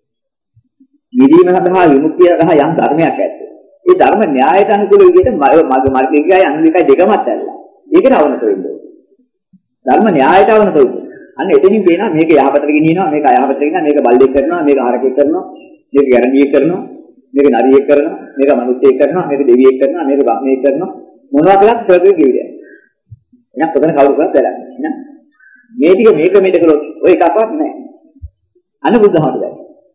නිදීම සඳහා විමුක්තිය සඳහා යම් ධර්මයක් ඇත්ත. ඒ ධර්ම න්‍යායට අනුකූල විදිහට මගේ මාර්ගිකයි අනුලිකයි දෙකම අත්හැරලා ඒකට අවනත වෙන්න ඕනේ. ධර්ම න්‍යායට අවනත වෙන්න. අන්න එතනින් පේනවා මේක යහපතට ගෙනියනවා, මේක අයහපතට ගෙනියනවා, මේක බල්ලෙක් කරනවා, මේක හරකෙක් කරනවා, මේක ගැරන්ඩියෙක් කරනවා. මේක නරියෙක් කරනවා, මේක මනුස්සයෙක් කරනවා, මේක දෙවියෙක් කරනවා, මේක බ්‍රහ්මයෙක් කරනවා. මොනවා කළත් සර්ගේ කිවිදේ. එහෙනම් කොතන කවුරු කරත් වැඩක් නෑ. මේ ටික මේක මෙහෙට කළොත් ඔය එකක්වත් නෑ. අන්න බුද්ධහමද දැන්.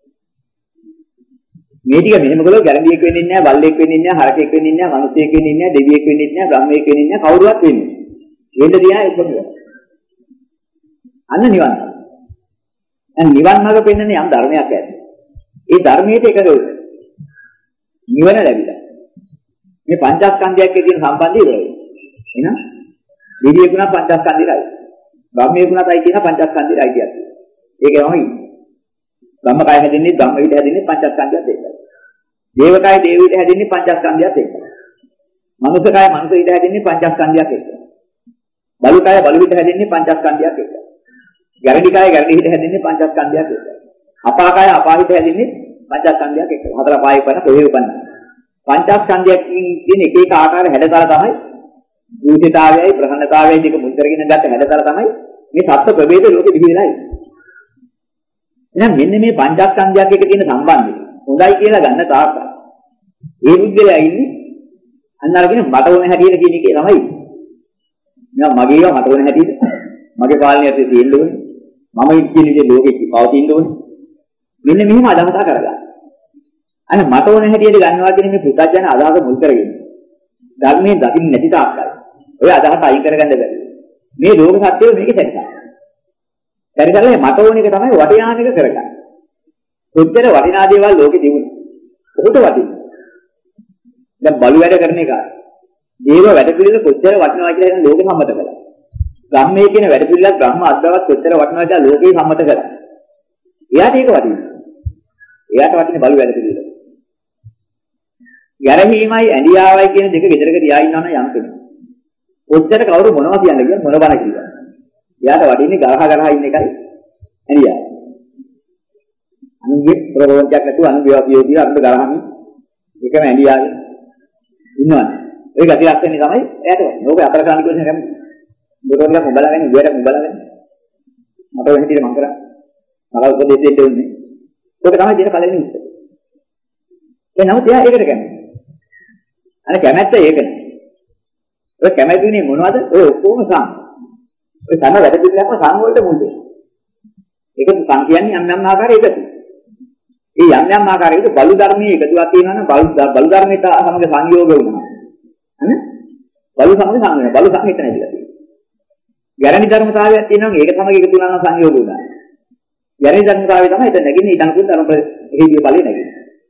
මේ ටික මෙහෙම කළොත් ගැරන්ඩියෙක් වෙන්නේ නෑ, බල්ලෙක් වෙන්නේ නෑ, හරකෙක් වෙන්නේ නෑ, මනුස්සයෙක් වෙන්නේ නෑ, දෙවියෙක් වෙන්නේ නෑ, බ්‍රහ්මයෙක් වෙන්නේ නෑ, කවුරුවත් වෙන්නේ නෑ. වෙන්න තියන එකම එක. අන්න නිවන්. දැන් නිවන් මාර්ග පෙන්වන්නේ යම් ධර්මයක් ඇත. ඒ ධර්මයට එකද උනේ. නිවන ලැබිලා. මේ පංචස්කන්ධයක් කියන සම්බන්ධය ඉවරයි. එහෙනම් දෙවියෙකුණා පංචස්කන්ධයයි. බ්‍රහ්මයෙකුණායි කියන පංචස්කන්ධයයි කියතියි. ඒකමයි. බ්‍රහ්ම කය හැදෙන්නේ බ්‍රහ්ම විද හැදෙන්නේ පංචස්කන්ධයත් එක්කයි. දේව කය දේව විද හැදෙන්නේ පංචස්කන්ධයත් එක්කයි. මනුෂ්‍ය කය මනුෂ්‍ය විද හැදෙන්නේ පංචස්කන්ධයත් එක්කයි. බලු කය බලු විද හැදෙන්නේ පංචස්කන්ධයත් එක්කයි. ගැරඩි කය ගැරඩි විද හැදෙන්නේ පංචස්කන්ධයත් එක්කයි. අපා කය අපා විද හැදෙන්නේ පංචස්කන්ධයත් එක්කයි. හතර පහේ පන කොහේ උපන්න. පංචස්කන්ධයකින් කියන එක එක ආකාර හැඩතල තමයි දූෂිතාවයයි ප්‍රහන්නතාවයයි දෙක මුල් කරගෙන ගත්ත හැඩතල තමයි මේ සත්ත්ව ප්‍රභේද ලෝකෙ දිවිලා ඉන්නේ. එහෙනම් මෙන්න මේ පංචස්කන්ධයක් එක්ක තියෙන සම්බන්ධය හොඳයි කියලා ගන්න තාක්කල් ඒ බුද්ධලයා ඉන්නේ අන්න අරගෙන මට ඕන හැටියට කියන එකේ තමයි. නෑ මගේව මට ඕන හැටියට මගේ පාලනයට තියෙන්න ඕනේ. මම කියන විදිහේ ලෝකෙ පවතින්න ඕනේ. මෙන්න මෙහෙම අදහස කරගන්න. අන්න මට ඕන හැටියට ගන්නවා කියන මේ පුතඥ අදහස මුල් කරගෙන ධර්මයෙන් දකින්න නැති තාක්කල් ඔය අදහස අයින් කරගන්න බැහැ. මේ ලෝක සත්‍යය මේකේ තැන්සක්. පරිසරයේ මට ඕන එක තමයි වටිනාම එක කරගන්න. උත්තර වටිනා දේවල් ලෝකෙ තිබුණා. ඔහුට වටිනවා. දැන් බලු වැඩ කරන එක. දේව වැඩ පිළිවෙල කොච්චර වටිනවා කියලා ලෝකෙ සම්මත කළා. බ්‍රහ්මයේ කියන වැඩ පිළිවෙලක් බ්‍රහ්ම අද්දවත් කොච්චර වටිනවා කියලා ලෝකෙ සම්මත කළා. එයාට ඒක වටිනවා. එයාට වටින බලු වැඩ පිළිවෙල. ගැරහීමයි ඇඳියාවයි කියන දෙක විතරක තියා ඉන්නවනම් යම් කෙනෙක්. කොච්චර කවුරු මොනවා කියන්නේ කියන මොන බණ කියනවා. එයාට වටින්නේ ගරහා ඉන්න එකයි ඇඳියාව. අනුගේ ප්‍රබෝධයක් නැතුව අනුභවයෝදී අන්න ගරහමින් එකම ඇඳියාවේ ඉන්නවනේ. ඒ ගති ලක්ෂණේ තමයි එයාට වටින්නේ. ඕක අතර ගන්න කියන්නේ හැම බොරොන්ලා මොබලගෙන ඉවරට මොබලගෙන මට වෙන හිතේ මම කරා. මම උපදෙස් දෙන්නේ. ඕක තමයි දින කලින් ඉන්නේ. ඒ නමුත් එයා ඒකට කැමති. අනේ කැමැත්ත ඒක නේ. ඔය කැමැතිනේ මොනවද? ඔය ඔක්කොම සං. ඔය සම වැඩ පිළිවෙලක්ම සං වලට මුල් දෙන්නේ. ඒක සං කියන්නේ යම් යම් ආකාරයක එකතු. ඒ යම් යම් ආකාරයකට බලු ධර්මයේ එකතුවක් තියෙනවා නම් බලු ධර්මයට සමග සංයෝග වුණා. හරි? බලු සමග සං වෙනවා. බලු සං එතන ඉඳලා තියෙනවා. ගැරණි ධර්මතාවයක් තියෙනවා ඒක සමග එකතු වුණා නම් සංයෝග වුණා. ගැරණි ධර්මතාවය තමයි එතන නැගින්නේ ඊට අනුකූල ධර්ම හේතුව ඵලෙ නැගින්නේ.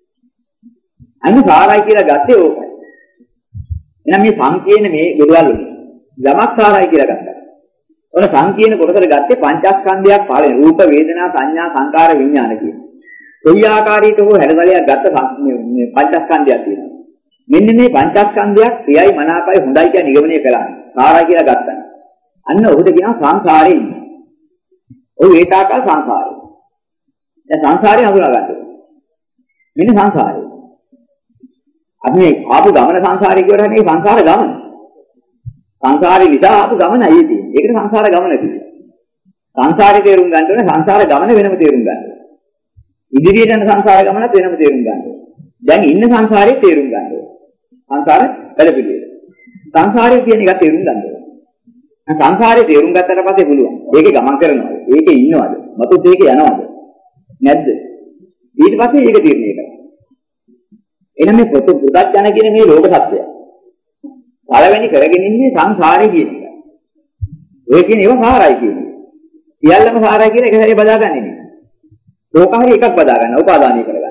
අන්න සාරයි කියලා ගත්තේ ඕකයි. එහෙනම් මේ සංකේන මේ ගොඩවල් වලින් යමක් සාරයි කියලා ගත්තා. ඔන්න සංකේන කොටසට ගත්තේ පංචස්කන්ධයක් පාලන රූප වේදනා සංඥා සංකාර විඥාන කියන. කොයි ආකාරයකට හෝ හැඩතලයක් ගත්ත මේ පංචස්කන්ධයක් තියෙනවා. මෙන්න මේ පංචස්කන්ධයක් ප්‍රියයි මනාපයි හොඳයි කියන නිගමනය කළා. සාරයි කියලා ගත්තා. අන්න ඔහුට කියනවා සංසාරේ ඉන්නේ. ඔය ඒකාකාර සංසාරේ. දැන් සංසාරේ හඳුනා ගන්න ඕනේ. මෙන්න සංසාරේ. අපි මේ ආපු ගමන සංසාරේ කියවට නේ සංසාර ගමන. සංසාරේ නිසා ආපු ගමනයි තියෙන්නේ. ඒකට සංසාර ගමන කියනවා. සංසාරේ තේරුම් ගන්න ඕනේ සංසාර ගමන වෙනම තේරුම් ගන්න ඕනේ. ඉදිරියට යන සංසාර ගමනත් වෙනම තේරුම් ගන්න ඕනේ. දැන් ඉන්න සංසාරේ තේරුම් ගන්න ඕනේ. සංසාර වැඩ පිළිවෙල. සංසාරේ කියන එක තේරුම් ගන්න ඕනේ. සංසාරේ තේරුම් ගත්තට පස්සේ පුළුවන්. ඒකේ ගමන් කරනවද? ඒකේ ඉන්නවද? මතුත් ඒකේ යනවද? නැද්ද? ඊට පස්සේ ඒක තීරණය කරනවා. එහෙනම් මේ පුදුජන කියන මේ ලෝක සත්‍යය. පළවෙනි කරගෙන ඉන්නේ සංසාරේ කියන එක. ඔය කියන ඒවා සාරයි කියන්නේ. සියල්ලම සාරයි කියන එක හැරේ බදාගන්නේ නෙමෙයි. ලෝකහරි එකක් බදා ගන්න, උපාදානය කරගන්න.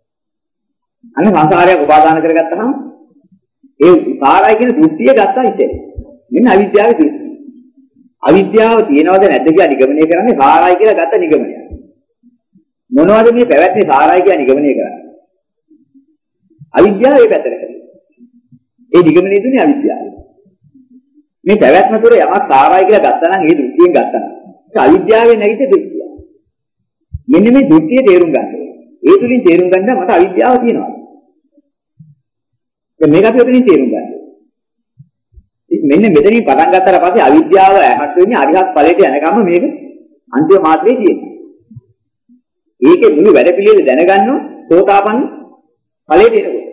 අන්න සංසාරයක් උපාදාන කරගත්තහම ඒ සාරයි කියන දෘෂ්ටිය ගත්තා ඉතින්. මෙන්න අවිද්‍යාවේ දෘෂ්ටිය. අවිද්‍යාව තියනවද නැද්ද කියලා නිගමනය කරන්නේ සාරයි කියලා ගත්ත නිගමනය. මොනවද මේ පැවැත්මේ සාරයි කියලා නිගමනය කරන්නේ? අවිද්‍යාව ඒ පැත්තට කරේ. ඒ නිගමනය දුන්නේ අවිද්‍යාවයි. මේ පැවැත්ම තුර යමක් සාරයි කියලා ගත්තා නම් ඒ දෘෂ්ටියෙන් ගත්තා නම් ඒක අවිද්‍යාවෙන් නැගිට දෘෂ්ටිය. මෙන්න මේ දෘෂ්ටිය තේරුම් ගන්න. ඒ තුලින් තේරුම් ගන්න මට අවිද්‍යාව තියෙනවා. දැන් මේක අපි ඔතනින් තේරුම් ගන්න. මෙන්න මෙතනින් පටන් ගත්තාට පස්සේ අවිද්‍යාව ඇහත් වෙන්නේ අරිහත් ඵලයට යනකම් මේක අන්තිම මාත්‍රේ තියෙනවා. ඒකේ මුළු වැඩ පිළිවෙල දැනගන්නව සෝතාපන්න ඵලයට එනකොට.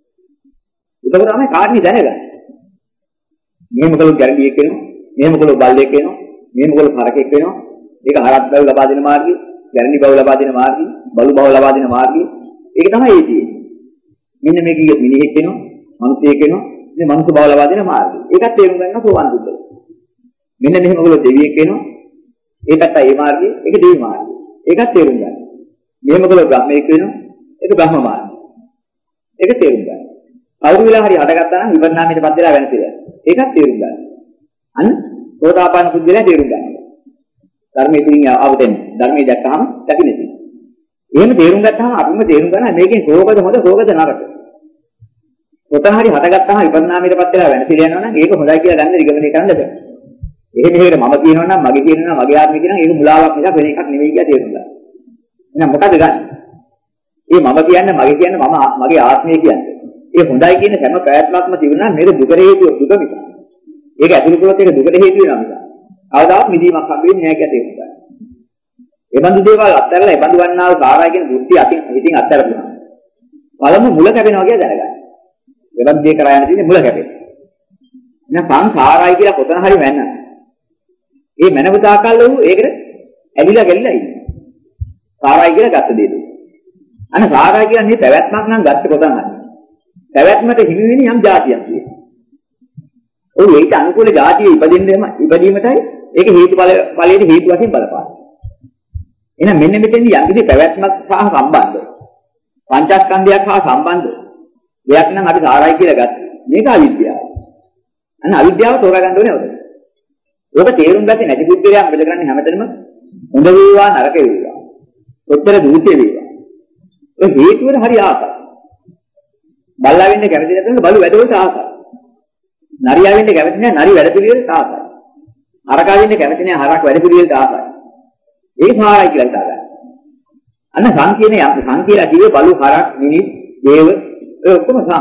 ඒක තමයි කාරණේ දැනගන්න. මෙහෙම කළොත් ගැරඩියෙක් වෙනවා. මෙහෙම කළොත් බල්ලෙක් වෙනවා. මෙහෙම කළොත් හරකෙක් වෙනවා. ඒක හරක් බව ලබා දෙන මාර්ගය, ගැරඩි බව ලබා දෙන මාර්ගය, බලු බව ලබා දෙන මාර්ගය. ඒක තමයි ඒ තියෙන්නේ. මෙන්න මේක කිය මිනිහෙක් වෙනවා, මිනිහෙක් වෙනවා. මේ මනුස්ස බව ලබා දෙන මාර්ගය. ඒකත් තේරුම් ගන්න සෝවන් බුද්ධ. මෙන්න මෙහෙම කළොත් දෙවියෙක් වෙනවා. ඒකත් ඒ මාර්ගය, ඒක දෙවි මාර්ගය. ඒකත් තේරුම් ගන්න. මෙහෙම කළොත් බ්‍රහ්මයෙක් වෙනවා. ඒක බ්‍රහ්ම මාර්ගය. ඒක තේරුම් ගන්න. කවුරු වෙලා හරි හටගත්තා නම් විපරිණාමයට පත් වෙලා වෙනසිලා. ඒකත් තේරුම් ගන්න. අන්න සෝතාපන්න පුද්ගලයා තේරුම් ගන්න. ධර්මයේ තුලින් ආවදෙන් ධර්මයේ දැක්කහම දකින්නේ. එහෙම තේරුම් ගත්තාම අපිම තේරුම් ගන්නවා මේකෙන් කෝකද හොඳ කෝකද නරක. කොතන හරි හටගත්තාම විපරිණාමයට පත් වෙලා වෙනසිලා යනවා නම් ඒක හොඳයි කියලා ගන්න නිගමනය කරන්න බෑ. එහෙම හේර මම කියනවා නම් මගේ කියනවා නම් මගේ ආත්මය කියනවා ඒක මුලාවක් නිසා වෙන එකක් නෙවෙයි කියලා තේරුම් ගන්න. එහෙනම් මොකද ගන්න? මේ මම කියන්නේ මගේ කියන්නේ මගේ ආත්මය කියන්නේ. ඒ හොඳයි කියන හැම ප්‍රයත්නක්ම තිබුණා මේක දුකට හේතුව දුක නිසා. ඒක ඇතුළු කළොත් ඒක දුකට හේතු වෙනවා නිසා. කවදාවත් මිදීමක් හම්බ වෙන්නේ නැහැ කියලා තේරුම් ගන්න. ඒ බඳු දේවල් අත්හැරලා ඒ බඳු වන්නා වූ සාරය කියන දෘෂ්ටි අතින් අත්හැරලා. පළමු මුල කැපෙනවා කියලා දැනගන්න. ඒ බඳු දේ කරා යන තියෙන්නේ මුල කැපෙනවා. එහෙනම් සංඛාරයි කියලා කොතන හරි වෙන්න. ඒ මනව තාකල් වූ ඒකට ඇදිලා ගැලිලා ඉන්නේ. සාරයි කියලා ගත්ත දෙයක්. අනේ සාරයි කියන්නේ පැවැත්මක් නම් ගත්ත කොතන හරි. පැවැත්මට හිමි වෙන යම් જાතියක් තියෙනවා. ඔව් ඒක අනුකූල જાතිය ඉපදීමටයි ඒක හේතුඵලයට හේතු වශයෙන් බලපාන. එහෙනම් මෙන්න මෙතෙන්දී යම් කිසි පැවැත්මක් සහ සම්බන්ධ. පංචස්කන්ධයක් හා සම්බන්ධ. දෙයක් නම් අපි සාරයි කියලා ගත්තා. මේක අවිද්‍යාව. අන්න අවිද්‍යාව තෝරා ගන්න ඕනේ ඔතන. ඔබ තේරුම් ගත්තේ නැති බුද්ධියක් මොකද කරන්නේ හැමතැනම හොඳ වේවා නරක වේවා. ඔච්චර දුෘතිය වේවා. ඒ හේතුවල හරි ආසයි. බල්ලා වෙන්න කැමති නැතුව බලු වැඩවලට ආසයි. නරියා වෙන්න කැමති නැහැ නරි වැඩ පිළිවෙලට ආසයි. හරකා වෙන්න කැමති නැහැ හරක් වැඩ පිළිවෙලට ආසයි. ඒක සාරයි කියලා හිතාගන්න. අන්න සංකීර්ණ කිව්වේ බලු හරක් මිනිස් දේව ඒ ඔක්කොම සම්.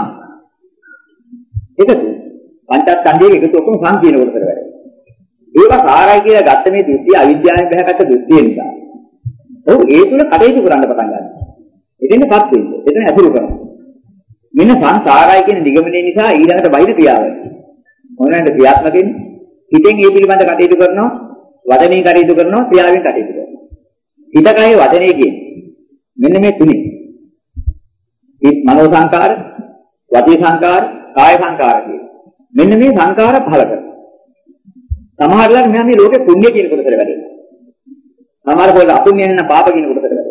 ඒකද පංචස්කන්ධයේ එකතු ඔක්කොම සංකීර්ණ කොට වැඩ. ඒක සාරයි කියලා ගත්ත මේ දෘෂ්ටිය අවිද්‍යාවෙන් බහැගත්ත දෘෂ්ටිය නිසා. ඔව් ඒ තුල කටයුතු කරන්න පටන් ගන්නවා. එදින්පත් වෙන්නේ. එතන ඇතුළු කරනවා. මෙන්න සංසාරයි කියන නිගමනයේ නිසා ඊළඟට බහින ක්‍රියාව. මොනවාද ක්‍රියාත්මක වෙන්නේ? හිතෙන් ඒ පිළිබඳ කටයුතු කරනවා, වදනේ කටයුතු කරනවා, ක්‍රියාවෙන් කටයුතු කරනවා. හිත කය වදනේ කියන්නේ. මෙන්න මේ තුනේ. ඒ මනෝ සංකාර, වාචී සංකාර, කාය සංකාර කියන්නේ. මෙන්න මේ සංකාර පහල කරනවා. සමහරවල් මෙයා මේ ලෝකේ පුණ්‍ය කියන කොටසට වැඩෙනවා. සමහර පොළ අපුණ්‍ය වෙන පාප කියන කොටසට වැඩෙනවා.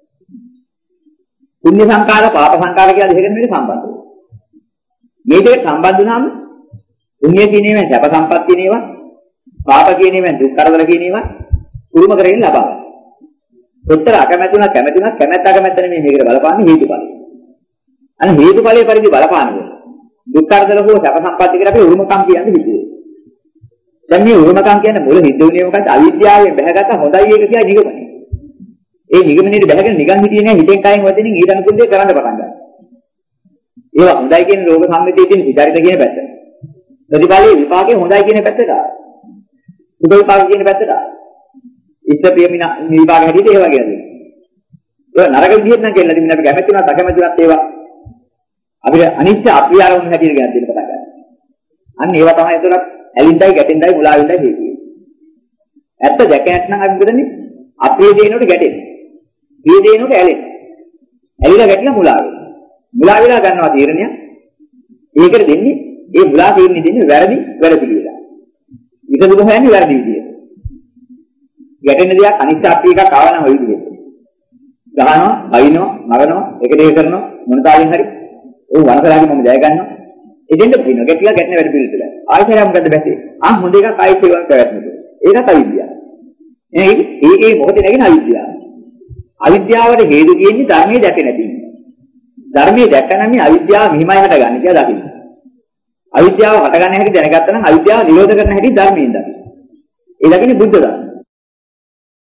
පුණ්‍ය සංකාර පාප සංකාර කියලා දෙකෙන් මේක සම්බන්ධ වෙනවා. මේ දෙක සම්බන්ධ වුණාම පුණ්‍ය කියන ඒවා සැප සම්පත් කියන ඒවා පාප කියන ඒවා දුක් කරදර කියන ඒවා උරුම කරගෙන ලබා ගන්න. උත්තර අකමැතුණා කැමැතුණා කැමැත්ත අකමැත්ත නෙමෙයි මේකට බලපාන්නේ හේතුඵල. අනේ හේතුඵලයේ පරිදි බලපාන්නේ. දුක් කරදර හෝ සැප සම්පත් කියලා අපි උරුමකම් කියන්නේ හිතුවේ. දැන් මේ උරුමකම් කියන්නේ මුල හිතුවේ මොකක්ද අවිද්‍යාවෙන් බැහැගත්ත හොඳයි එක කියලා නිගමනය. ඒ නිගමනයේ බැහැගෙන නිකන් හිටියේ නෑ හිතෙන් කයින් වදිනින් ඊට අනුකූලව කරන්න පටන් ගන්නවා. ඒවා හොඳයි කියන රෝග සම්මිතියේ තියෙන විචාරිත කියන පැත්ත. ප්‍රතිඵලයේ විපාකේ හොඳයි කියන පැත්තට ආවා. සුබ විපාක කියන පැත්තට ආවා. ඉෂ්ට ප්‍රියමින විපාක හැටියට ඒවා කියන්නේ. ඒක නරක විදිහට නම් කියලා දෙන්න අපි කැමැතිවත් අකමැතිවත් ඒවා අපිට අනිත්‍ය අප්‍රිය ආරම්භ හැටියට ගන්න දෙන්න පටන් ගන්නවා. අන්න ඒවා තමයි ඒතර ඇලින්දයි ගැටෙන්දයි මුලාවෙන්දයි හේතු වෙන්නේ. ඇත්ත දැක නැත්නම් අපි මොකදන්නේ? අප්‍රිය දේනොට ගැටෙන්නේ. ප්‍රිය දේනොට ඇලෙන්නේ. ඇලිලා ගැටිලා මුලා වෙනවා. මුලා වෙලා ගන්නවා තීරණය. ඒකට දෙන්නේ ඒ මුලා තීරණෙ දෙන්නේ වැරදි පිළිවෙල. විසඳුම හොයන්නේ වැරදි විදියට. ගැටෙන දෙයක් අනිත්‍ය අප්‍රිය එකක් ආවනම් ඔය විදියට. ගහනවා, අයින්නවා, මරනවා, එක දෙයක් කරනවා මොන තාලින් හරි. ਉਹ වරසලාගේ මම ජය ගන්නවා. එදෙන්න පිටිනවා. ගැටිලා ගැටෙන වැඩ පිළිවෙල. ආයෙත් මොකද බැසේ? හොඳ එකක් ආයෙත් ඒවන් පැවැත්මද. ඒකත් අවිද්‍යාව. ඒකේ මොකද නැගෙන අවිද්‍යාව. අවිද්‍යාවට හේතු කියන්නේ ධර්මයේ දැක නැති. ධර්මයේ දැක්කම මේ අවිද්‍යාව මෙහිමයි හටගන්නේ කියලා දකින්න. අවිද්‍යාව හටගන්න හැටි දැනගත්තා නම් අවිද්‍යාව නිරෝධ කරන හැටි ධර්මයෙන් දකින්න. ඒ දකින්නේ බුද්ධ ධර්ම.